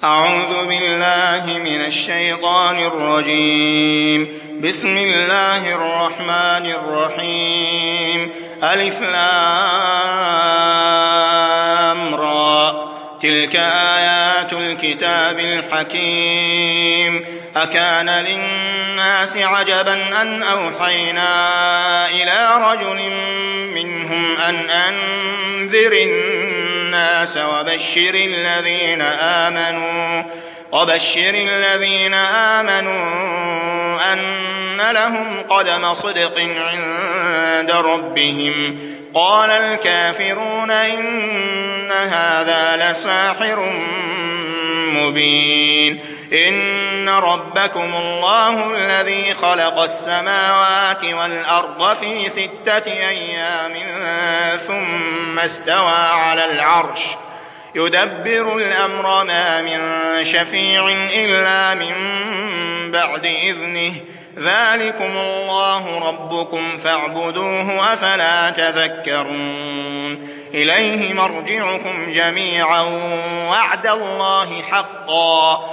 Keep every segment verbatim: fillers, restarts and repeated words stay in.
أعوذ بالله من الشيطان الرجيم. بسم الله الرحمن الرحيم. ألف لام را، تلك آيات الكتاب الحكيم. أكان للناس عجبا أن أوحينا إلى رجل منهم أن أنذر الناس وبشر الذين آمنوا وبشر الذين آمنوا أن لهم قدم صدق عند ربهم. قال الكافرون إن هذا لساحر مبين. إن ربكم الله الذي خلق السماوات والأرض في ستة أيام ثم استوى على العرش يدبر الأمر ما من شفيع إلا من بعد إذنه. ذلكم الله ربكم فاعبدوه أفلا تذكرون. إليه مرجعكم جميعا وعد الله حقا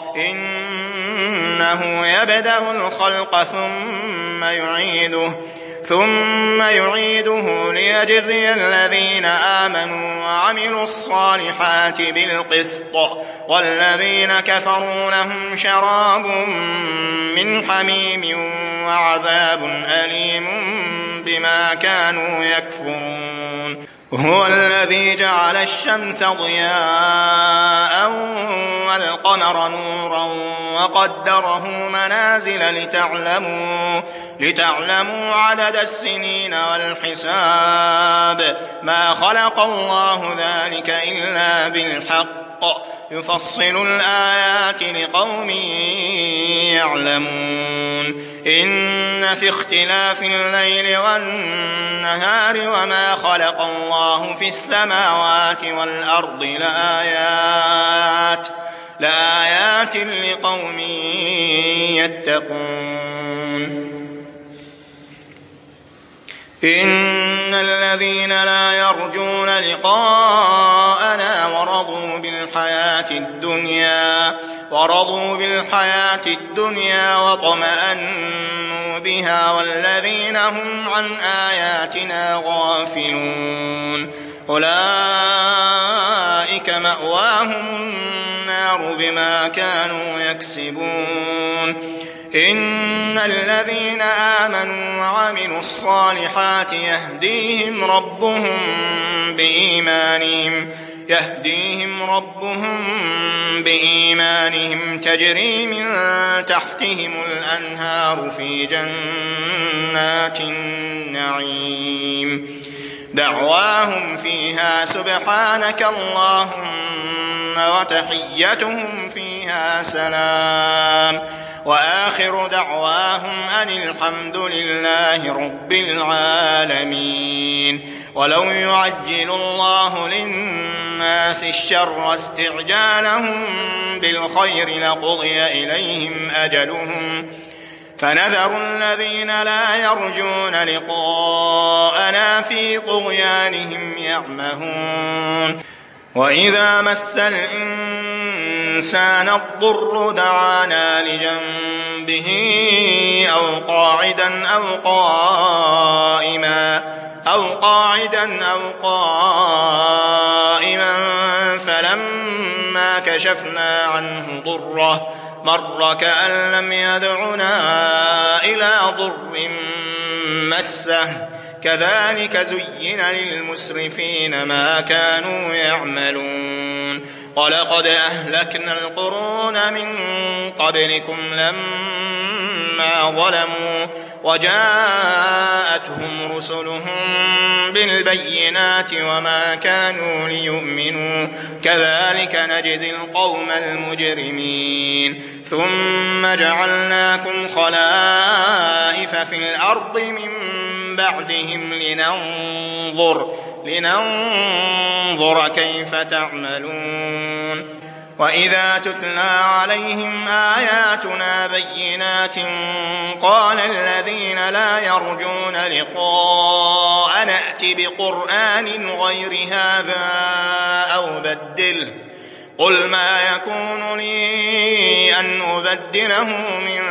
إنه يبدأ الخلق ثم يعيده ثم يعيده ليجزي الذين آمنوا وعملوا الصالحات بالقسط والذين كفروا لهم شراب من حميم وعذاب أليم بما كانوا يكفرون. هو الذي جعل الشمس ضياء والقمر نورا وقدره منازل لتعلموا لتعلموا عدد السنين والحساب. ما خلق الله ذلك إلا بالحق يفصل الآيات لقوم يعلمون. إن في اختلاف الليل والنهار وما خلق الله في السماوات والأرض لآيات لآيات لقوم يتقون. إن الذين لا يرجون لقاءنا ورضوا بالحياة الدنيا ورضوا بالحياة الدنيا واطمأنوا بها والذين هم عن آياتنا غافلون أولئك مأواهم النار بما كانوا يكسبون. إن الذين آمنوا وعملوا الصالحات يهديهم ربهم بإيمانهم يهديهم ربهم بإيمانهم تجري من تحتهم الأنهار في جنات النعيم. دعواهم فيها سبحانك اللهم وتحيتهم فيها سلام وآخر دعواهم أن الحمد لله رب العالمين. ولو يعجل الله للناس الشر استعجالهم بالخير لقضي إليهم أجلهم فنذر الذين لا يرجون لقاءنا في طغيانهم يعمهون. وإذا مس الإنسان الضر دعانا لجنبه أو قاعدا أو قائما أو قاعدا أو قائما فلما كشفنا عنه ضره مر كأن لم يدعنا إلى ضر مسه. كذلك زين للمسرفين ما كانوا يعملون. ولقد أهلكنا القرون من قبلكم لما ظلموا وجاءتهم رسلهم بالبينات وما كانوا ليؤمنوا كذلك نجزي القوم المجرمين. ثم جعلناكم خلائف في الأرض من بعدهم لننظر لننظر كيف تعملون. وإذا تتلى عليهم آياتنا بينات قال الذين لا يرجون لقاء نأت بقرآن غير هذا أو بدله قل ما يكون لي أن أبدله من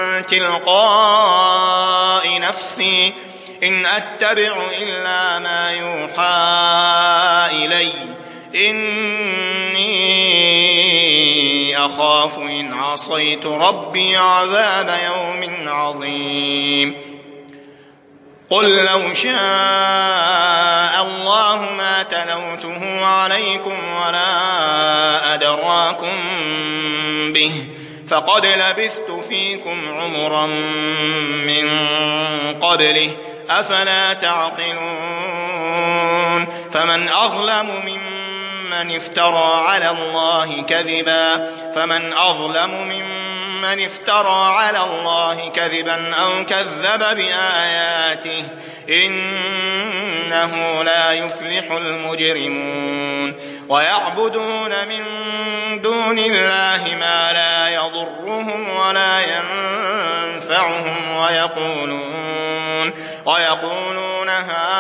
تلقاء نفسي إن أتبع إلا ما يوحى إلي إني أخاف إن عصيت ربي عذاب يوم عظيم قل لو شاء الله ما تلوته عليكم ولا أدراكم به فقد لبثت فيكم عمرا من قبله أفلا تعقلون فمن أظلم ممن افترى على الله كذبا فمن أظلم ممن افترى على الله كذبا أو كذب بآياته إنه لا يفلح المجرمون ويعبدون من دون الله ما لا يضرهم ولا ينفعهم ويقولون ويقولون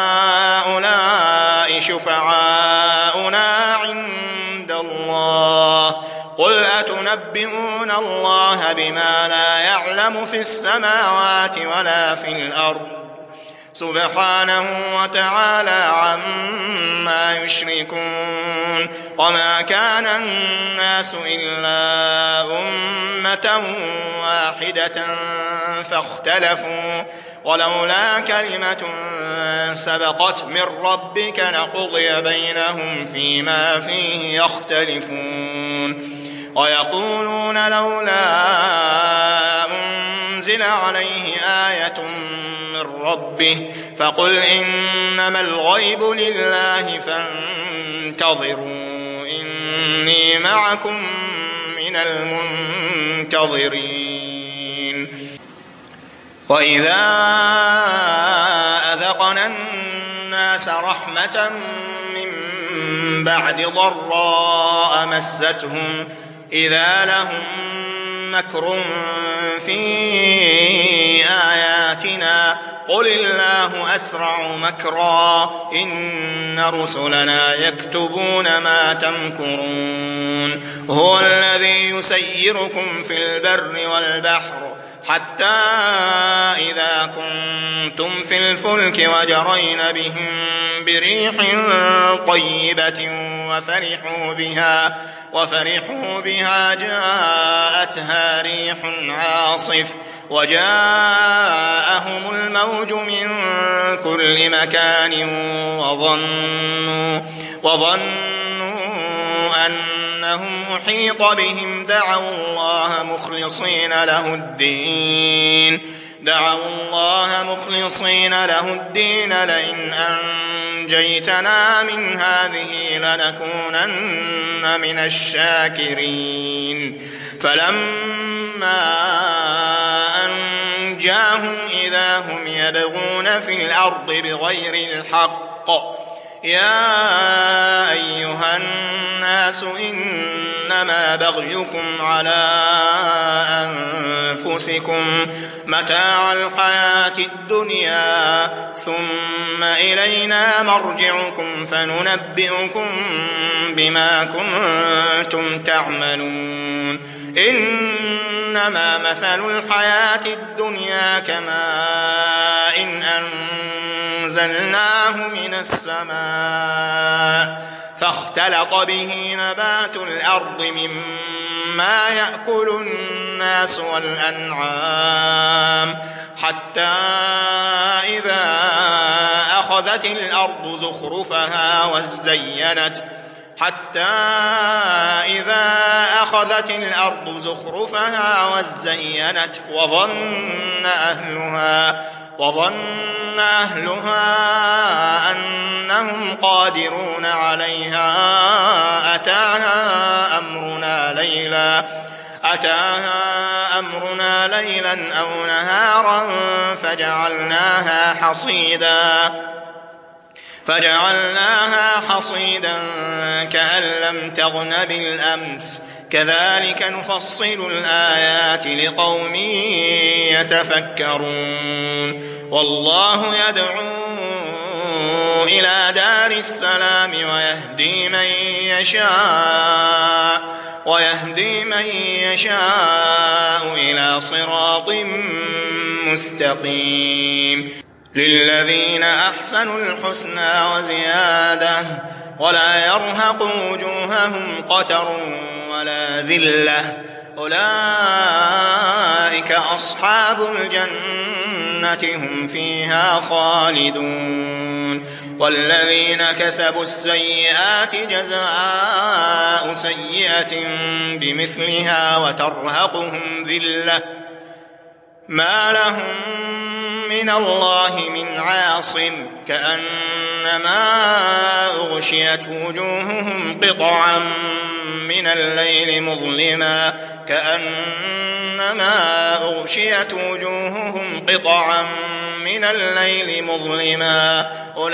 هؤلاء شفعاؤنا عند الله قل أتنبئون الله بما لا يعلم في السماوات ولا في الأرض سبحانه وتعالى عما يشركون وما كان الناس إلا أمة واحدة فاختلفوا ولولا كلمة سبقت من ربك لقضي بينهم فيما فيه يختلفون ويقولون لولا أنزل عليه آية من ربه فقل إنما الغيب لله فانتظروا إني معكم من المنتظرين وإذا أذقنا الناس رحمة من بعد ضراء مستهم إذا لهم مكر في آياتنا قل الله أسرع مكرا إن رسلنا يكتبون ما تمكرون هو الذي يسيركم في البر والبحر حتى إذا كنتم في الفلك وجرين بهم بريح طيبة وفرحوا بها وفرحوا بها جاءتها ريح عاصف وجاءهم الموج من كل مكان وظنوا وظنوا أنهم أحيط بهم دعوا الله مخلصين له الدين دعوا الله مخلصين له الدين لئن أنجيتنا من هذه لنكونن من الشاكرين فلما أنجاهم إذا هم يبغون في الأرض بغير الحق يا أيها الناس إنما بغيكم على أنفسكم متاع الحياة الدنيا ثم إلينا مرجعكم فننبئكم بما كنتم تعملون إنما مثل الحياة الدنيا كماء إن أنزلناه من السماء فاختلط به نبات الأرض مما يأكل الناس والأنعام حتى إذا أخذت الأرض زخرفها وزينت حتى إذا أخذت الأرض زخرفها وزينت وظن أهلها وظن أهلها أنهم قادرون عليها أتاها أمرنا ليلا أتاها أمرنا ليلا أو نهارا فجعلناها حصيدا فجعلناها حصيدا كأن لم تغن بالأمس كذلك نفصل الآيات لقوم يتفكرون والله يدعو إلى دار السلام ويهدي من يشاء ويهدي من يشاء إلى صراط مستقيم. للذين أحسنوا الحسنى وزيادة ولا يرهق وجوههم قتر ولا ذلة أولئك أصحاب الجنة هم فيها خالدون. والذين كسبوا السيئات جزاء سيئة بمثلها وترهقهم ذلة ما لهم من الله من عاصم كأنما أغشيت وجوههم قطعا من الليل مظلما كأنما أغشيت وجوههم قطعا من الليل مظلما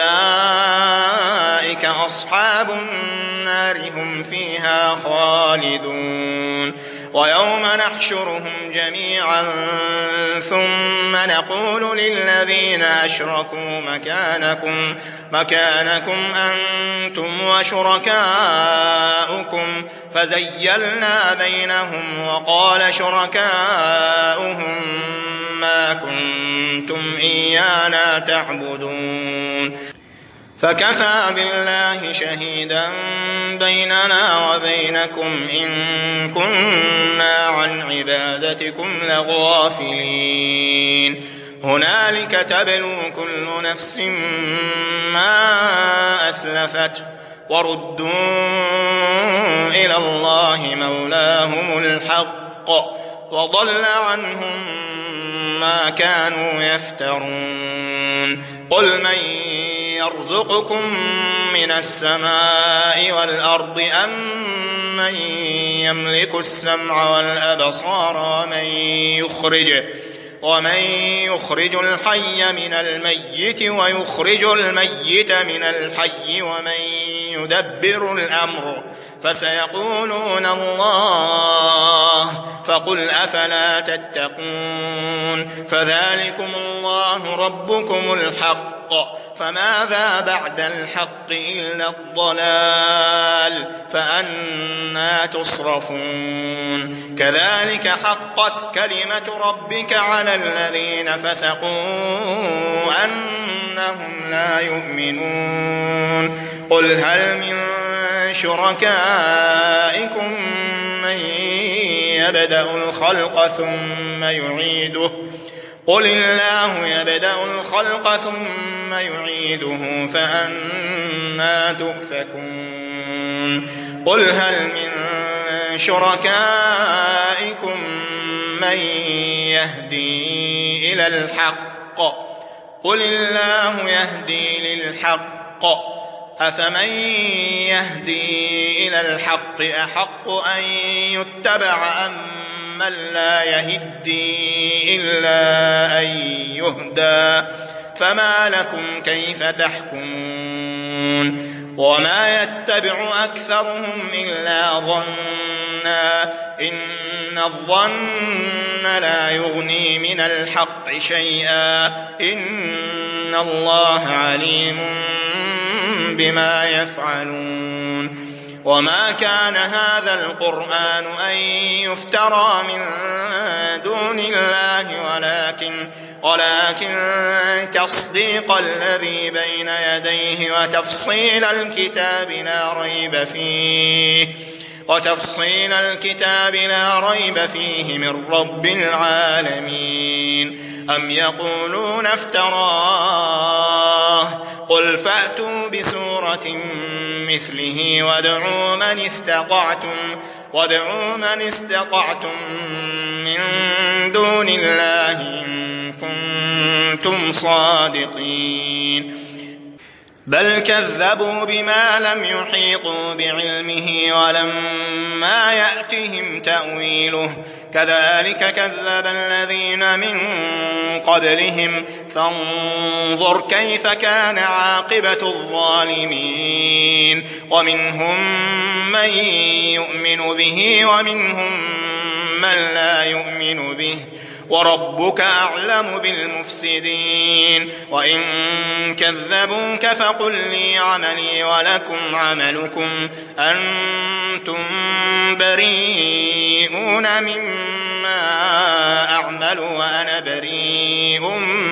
أولئك أصحاب النار هم فيها خالدون. ويوم نحشرهم جميعا ثم نقول للذين أشركوا مكانكم مكانكم أنتم وشركاؤكم فزيلنا بينهم وقال شركاؤهم ما كنتم إيانا تعبدون فكفى بالله شهيدا بيننا وبينكم إن كنا عن عبادتكم لغافلين. هنالك تبلو كل نفس ما أسلفت وردوا إلى الله مولاهم الحق وضل عنهم ما كانوا يفترون. قل من يرزقكم من السماء والأرض أم من يملك السمع والأبصار ومن يخرج ومن يخرج الحي من الميت ويخرج الميت من الحي ومن يدبر الأمر فسيقولون الله فقل أفلا تتقون. فذلكم الله ربكم الحق فماذا بعد الحق إلا الضلال فأنى تصرفون. كذلك حقت كلمة ربك على الذين فسقوا أنهم لا يؤمنون. قل هل من شركائكم من يبدأ الخلق ثم يعيده قل الله يبدأ الخلق ثم يعيده فأنى تؤفكون. قل هل من شركائكم من يهدي إلى الحق قل الله يهدي للحق أفمن يهدي إلى الحق أحق أن يتبع أم من لا يهدي إلا أن يهدى فما لكم كيف تحكمون. وما يتبع أكثرهم إلا ظنا إن الظن لا يغني من الحق شيئا إن الله عليم بما يفعلون. وما كان هذا القرآن أن يفترى من دون الله ولكن ولكن تصديق الذي بين يديه وتفصيل الكتاب لا ريب فيه وتفصيل الكتاب لا ريب فيه من رب العالمين. أم يقولون افتراه قل فأتوا بسورة مثله وادعوا من استطعتم وادعوا من استطعتم من دون الله إن كنتم صادقين. بل كذبوا بما لم يحيطوا بعلمه ولما يأتهم تأويله كذلك كذب الذين من قبلهم فانظر كيف كان عاقبة الظالمين. ومنهم من يؤمن به ومنهم من لا يؤمن به وربك أعلم بالمفسدين وإن كذبوك فقل لي عملي ولكم عملكم أنتم بريئون مما أعمل وأنا بريء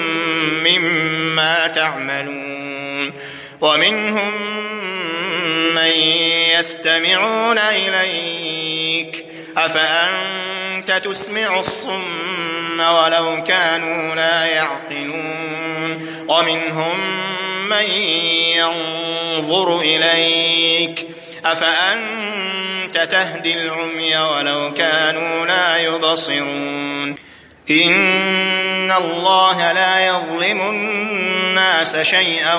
مما تعملون ومنهم من يستمعون إليك أفأنت تسمع الصم ولو كانوا لا يعقلون ومنهم من ينظر إليك أفأنت تهدي العمي ولو كانوا لا يبصرون إن الله لا يظلم الناس شيئا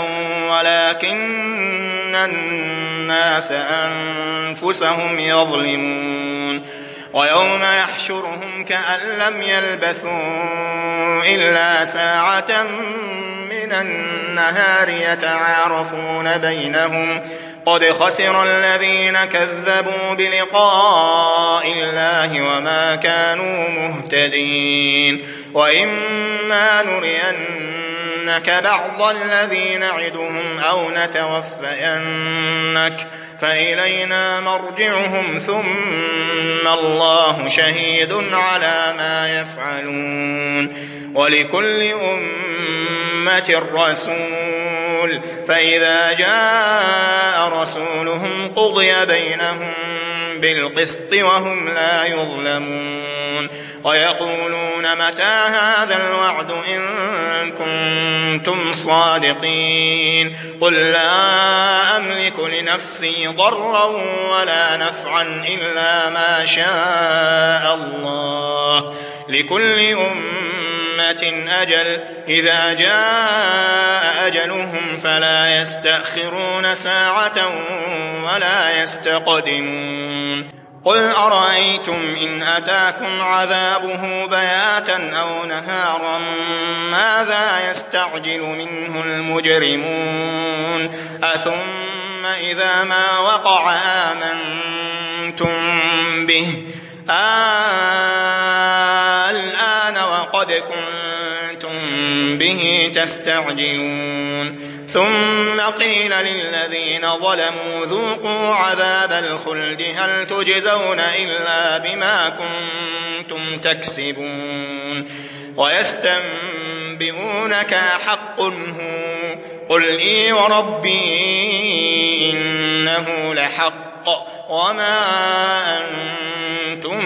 ولكن الناس أنفسهم يظلمون ويوم يحشرهم كأن لم يلبثوا إلا ساعة من النهار يتعارفون بينهم قد خسر الذين كذبوا بلقاء الله وما كانوا مهتدين وإما نرينك بعض الذي نعدهم أو نتوفينك فإلينا مرجعهم ثم الله شهيد على ما يفعلون ولكل أمة رسول فإذا جاء رسولهم قضي بينهم بالقسط وهم لا يظلمون ويقولون متى هذا الوعد إن كنتم صادقين قل لا أملك لنفسي ضرا ولا نفعا إلا ما شاء الله لكل أمة أجل إذا جاء أجلهم فلا يستأخرون ساعة ولا يستقدمون قل أرأيتم إن أتاكم عذابه بياتا أو نهارا ماذا يستعجل منه المجرمون أثم إذا ما وقع آمنتم به الآن وقد كنتم به تستعجلون ثم قيل للذين ظلموا ذوقوا عذاب الخلد هل تجزون إلا بما كنتم تكسبون ويستنبئونك أحق هو قل إي وربي إنه لحق وما أنتم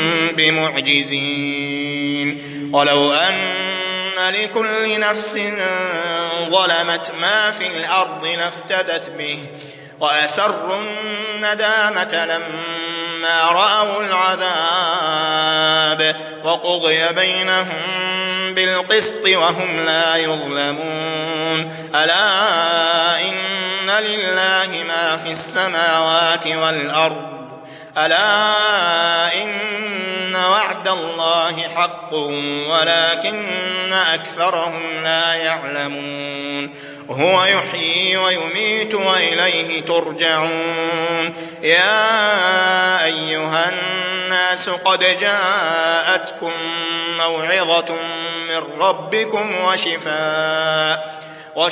بمعجزين ولو أن لكل نفس ظلمت ما في الأرض لافتدت به وأسروا الندامة لما رأوا العذاب وقضي بينهم بالقسط وهم لا يظلمون ألا إن لله ما في السماوات والأرض ألا إن وعد الله حق ولكن أكثرهم لا يعلمون هو يحيي ويميت وإليه ترجعون يا أيها الناس قد جاءتكم موعظة من ربكم وشفاء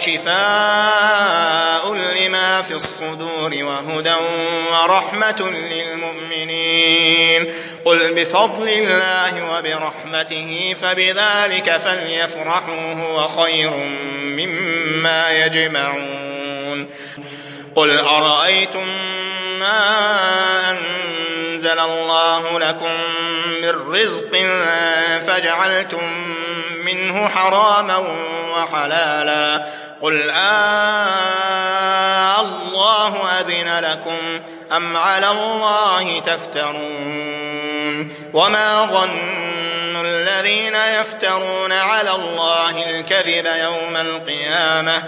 وشفاء لما في الصدور وهدى ورحمة للمؤمنين قل بفضل الله وبرحمته فبذلك فليفرحوا هو خير مما يجمعون قل أرأيتم ما أنزل الله لكم من رزق فجعلتم منه حراما وحلالا قل آه الله أذن لكم أم على الله تفترون وما ظن الذين يفترون على الله الكذب يوم القيامة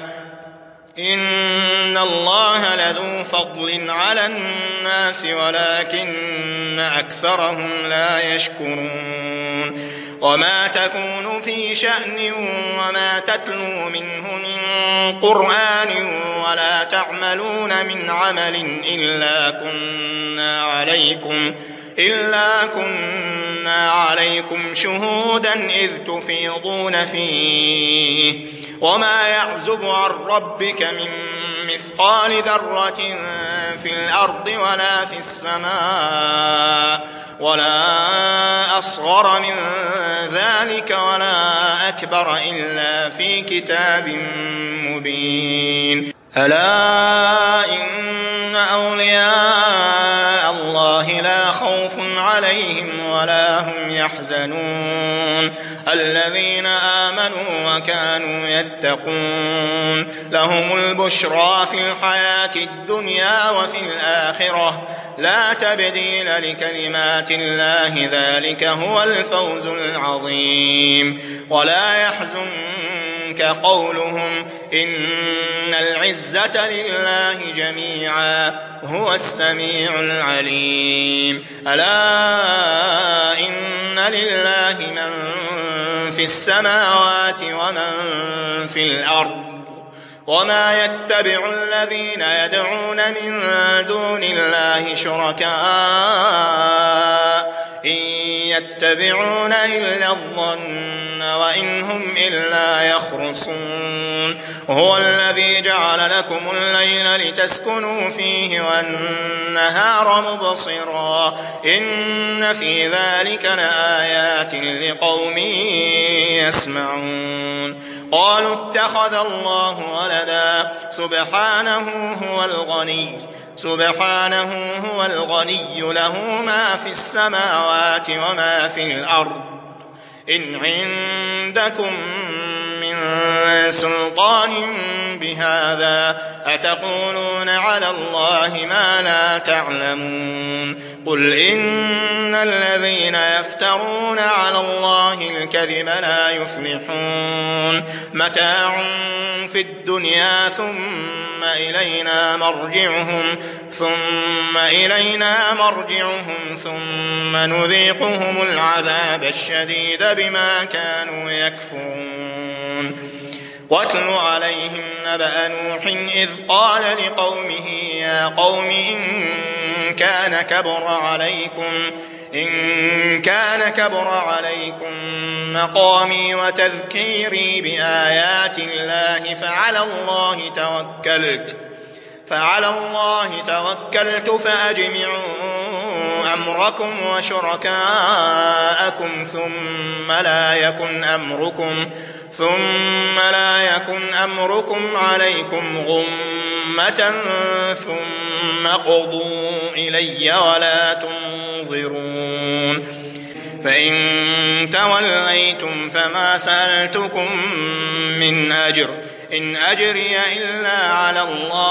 إن الله لذو فضل على الناس ولكن أكثرهم لا يشكرون وما تكون في شأن وما تتلو منه من قرآن ولا تعملون من عمل إلا كنا عليكم إلا كنا كنا عليكم شهودا إذ تفيضون فيه وما يعزب عن ربك من مثقال ذرة في الأرض ولا في السماء ولا أصغر من ذلك ولا أكبر إلا في كتاب مبين. ألا إن أولياء الله لا خوف عليهم ولا هم يحزنون الذين آمنوا وكانوا يتقون لهم البشرى في الحياة الدنيا وفي الآخرة لا تبديل لكلمات الله ذلك هو الفوز العظيم. ولا يحزنك قولهم إن العزة لله جميعا هو السميع العليم. ألا إن لله من في السماوات ومن في الأرض وما يتبع الذين يدعون من دون الله شركاء إن يتبعون إلا الظن وإن هم إلا يخرصون. هو الذي جعل لكم الليل لتسكنوا فيه والنهار مبصرا إن في ذلك لآيات لقوم يسمعون. قالوا اتخذ الله ولدا سبحانه هو الغني سبحانه هو الغني له ما في السماوات وما في الأرض إن عندكم من سلطان بهذا أتقولون على الله ما لا تعلمون. قل إن الذين يفترون على الله الكذب لا يفلحون متاع في الدنيا ثم إلينا مرجعهم ثم إلينا مرجعهم ثم نذيقهم العذاب الشديد بما كانوا يكفرون. واتل عليهم نبأ نوح إذ قال لقومه يا قوم إن كان كبر عليكم إن كان كبر عليكم مقامي وتذكيري بآيات الله فعلى الله توكلت فعلى الله توكلت فأجمعوا أمركم وشركاءكم ثم لا يكن أمركم ثم لا يكن أمركم عليكم غمة ثم قضوا إلي ولا تنظرون. فإن توليتم فما سألتكم من أجر إن أجري إلا على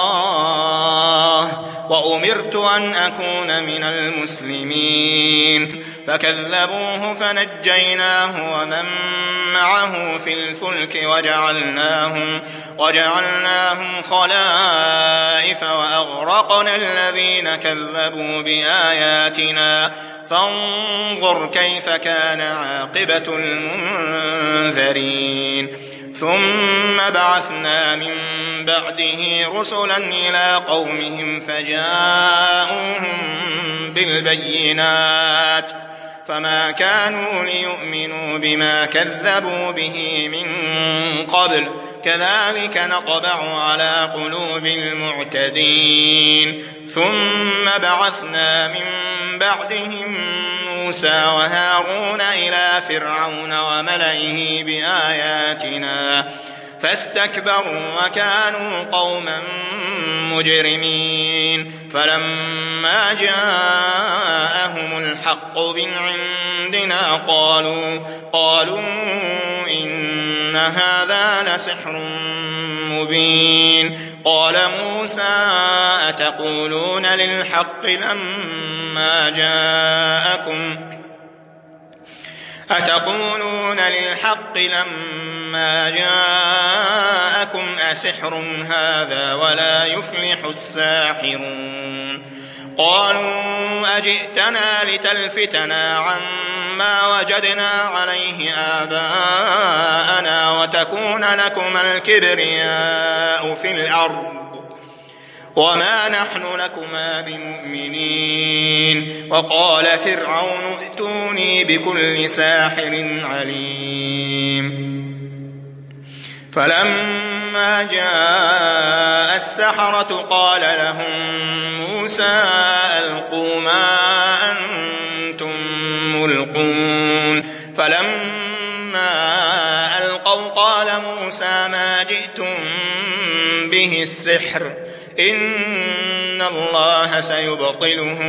الله وأمرت أن أكون من المسلمين. فكذبوه فنجيناه ومن معه في الفلك وجعلناهم, وجعلناهم خلائف وأغرقنا الذين كذبوا بآياتنا فانظر كيف كان عاقبة المنذرين. ثم بعثنا من بعده رسلا إلى قومهم فجاءوهم بالبينات فما كانوا ليؤمنوا بما كذبوا به من قبل كذلك نطبع على قلوب المعتدين. ثم بعثنا من بعدهم موسى وهارون إلى فرعون وملئه بآياتنا فاستكبروا وكانوا قوما مجرمين. فلما جاءهم الحق من عندنا قالوا قالوا إن هذا لسحر مبين. قال موسى أتقولون للحق لما جاءكم أتقولون للحق لما جاءكم أسحر هذا ولا يفلح الساحرون. قالوا أجئتنا لتلفتنا عما وجدنا عليه آباءنا وتكون لكما الكبرياء في الأرض وما نحن لكما بمؤمنين وقال فرعون ائتوني بكل ساحر عليم فلما جاء السحرة قال لهم موسى ألقوا ما أنتم ملقون فلما ألقوا قال موسى ما جئتم به السحر إن الله سيبطله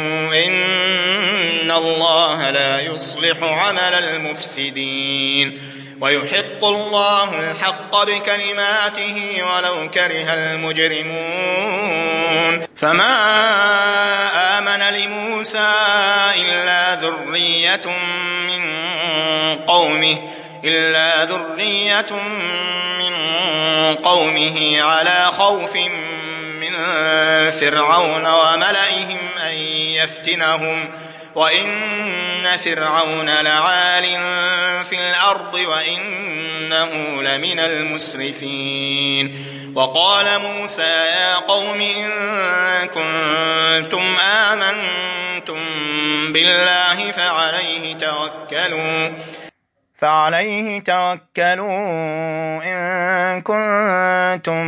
إن الله لا يصلح عمل المفسدين ويحق الله الحق بكلماته ولو كره المجرمون فما آمن لموسى إلا ذرية من قومه إلا ذرية من قومه على خوف من فرعون وملئهم أن يفتنهم وإن فرعون لعال في الأرض وإنه لمن المسرفين وقال موسى يا قوم إن كنتم آمنتم بالله فعليه توكلوا فعليه توكلوا إن كنتم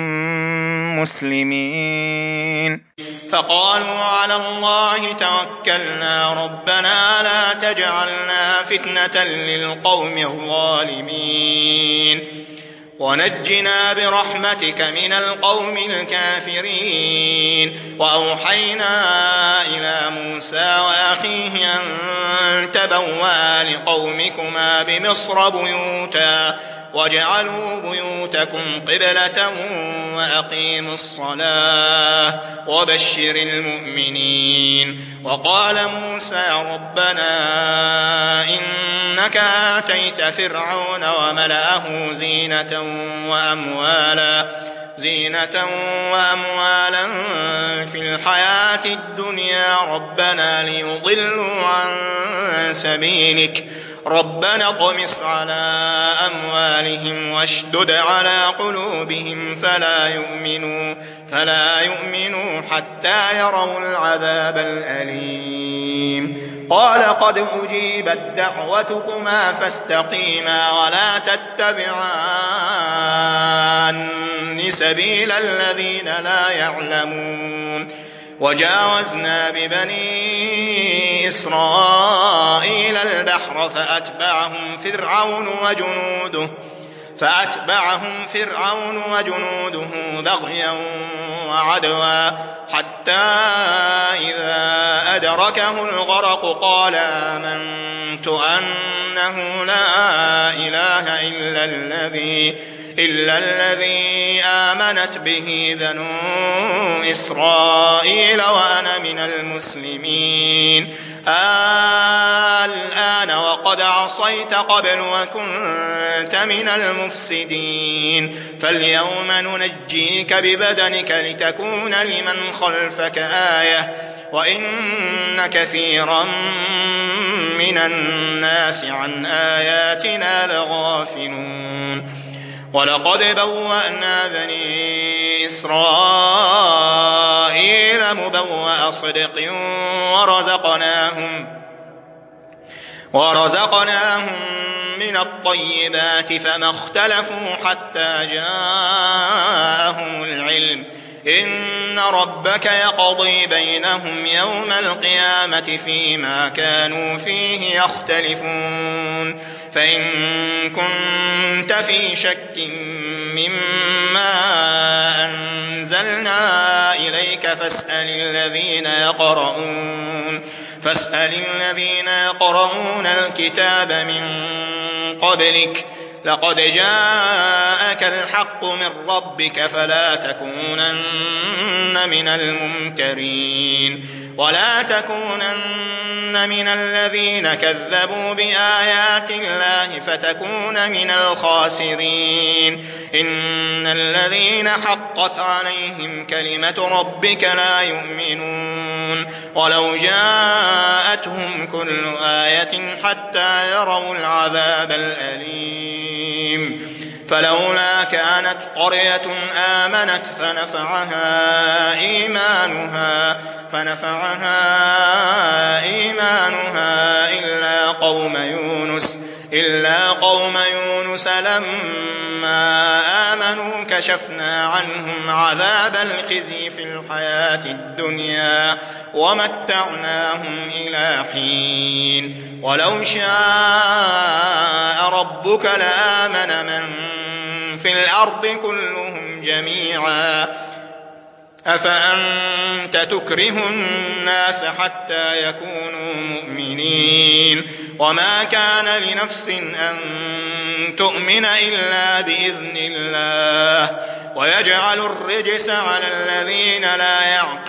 مسلمين فقالوا على الله توكلنا ربنا لا تجعلنا فتنة للقوم الظالمين ونجنا برحمتك من القوم الكافرين وأوحينا إلى موسى وأخيه أن تبوأ لقومكما بمصر بيوتا واجعلوا بيوتكم قبلة وأقيموا الصلاة وبشر المؤمنين وقال موسى ربنا إنك آتيت فرعون وملأه زينة وأموالا زينة وأموالا في الحياة الدنيا ربنا ليضلوا عن سبيلك ربنا اطمس على أموالهم واشدد على قلوبهم فلا يؤمنوا فلا يؤمنوا حتى يروا العذاب الأليم قال قد أجيبت دعوتكما فاستقيما ولا تتبعان سبيل الذين لا يعلمون وجاوزنا ببني إسرائيل البحر فأتبعهم فرعون وجنوده فأتبعهم فرعون وجنوده بغيا وعدوا حتى إذا أدركه الغرق قال آمنت أنه لا إله إلا الذي إلا الذي آمنت به بنو إسرائيل وأنا من المسلمين الآن وقد عصيت قبل وكنت من المفسدين فاليوم ننجيك ببدنك لتكون لمن خلفك آية وإن كثيرا من الناس عن آياتنا لغافلون ولقد بوأنا بني إسرائيل مبوأ صدق ورزقناهم ورزقناهم من الطيبات فما اختلفوا حتى جاءهم العلم إن ربك يقضي بينهم يوم القيامة فيما كانوا فيه يختلفون فإن كنت في شك مما أنزلنا إليك فاسأل الذين يقرؤون فاسأل الذين يقرؤون الكتاب من قبلك لقد جاءك الحق من ربك فلا تكونن من الممترين ولا تكونن من الذين كذبوا بآيات الله فتكون من الخاسرين إن الذين حقت عليهم كلمة ربك لا يؤمنون ولو جاءتهم كل آية حتى يروا العذاب الأليم فلولا كانت قرية آمنت فنفعها إيمانها فنفعها إيمانها إلا قوم يونس إلا قوم يونس لما آمنوا كشفنا عنهم عذاب الخزي في الحياة الدنيا ومتعناهم إلى حين ولو شاء ربك لآمن من في الأرض كلهم جميعا أفأنت تكره الناس حتى يكونوا مؤمنين وما كان لنفس أن تؤمن إلا بإذن الله ويجعل الرجس على الذين لا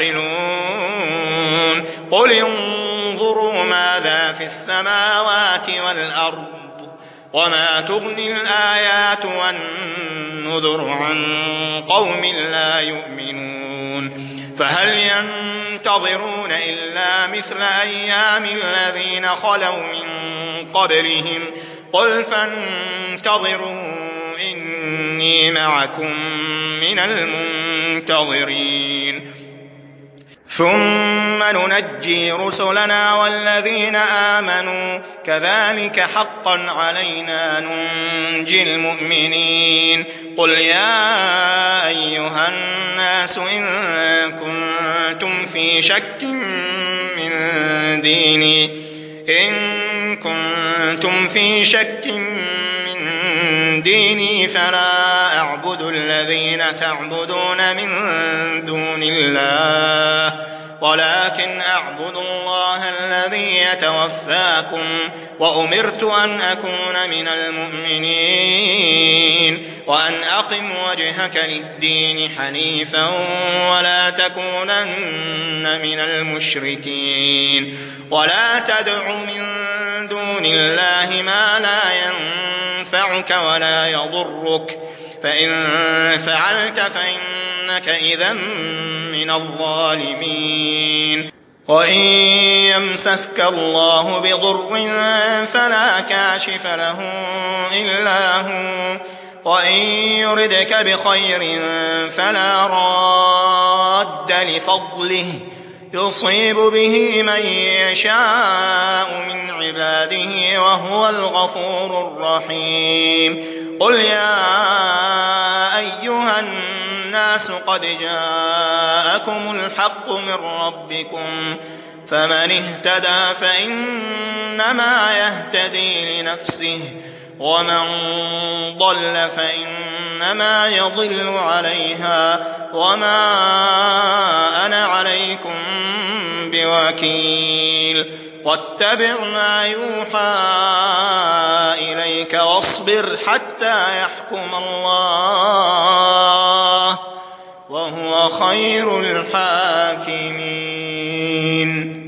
يعقلون قل انظروا ماذا في السماوات والأرض وما تغني الآيات والنذر عن قوم لا يؤمنون فهل ينتظرون إلا مثل أيام الذين خلوا من قبلهم قل فانتظروا إني معكم من المنتظرين ثم ننجي رسلنا والذين آمنوا كذلك حقا علينا ننجي المؤمنين قل يا أيها الناس إن كنتم في شك من ديني إن كنتم في شك من ديني فلا أعبد الذين تعبدون من دون الله ولكن أعبد الله الذي يتوفاكم وأمرت أن أكون من المؤمنين وأن أقم وجهك للدين حنيفا ولا تكونن من المشركين ولا تدع من دون الله ما لا ينفعك ولا يضرك فإن فعلت فإنك إذا من الظالمين وإن يمسسك الله بضر فلا كاشف له إلا هو وإن يردك بخير فلا راد لفضله يصيب به من يشاء من عباده وهو الغفور الرحيم قل يا أيها الناس قد جاءكم الحق من ربكم فمن اهتدى فإنما يهتدي لنفسه ومن ضل فإنما يضل عليها وما أنا عليكم بوكيل واتبع ما يوحى إليك واصبر حتى يحكم الله وهو خير الحاكمين.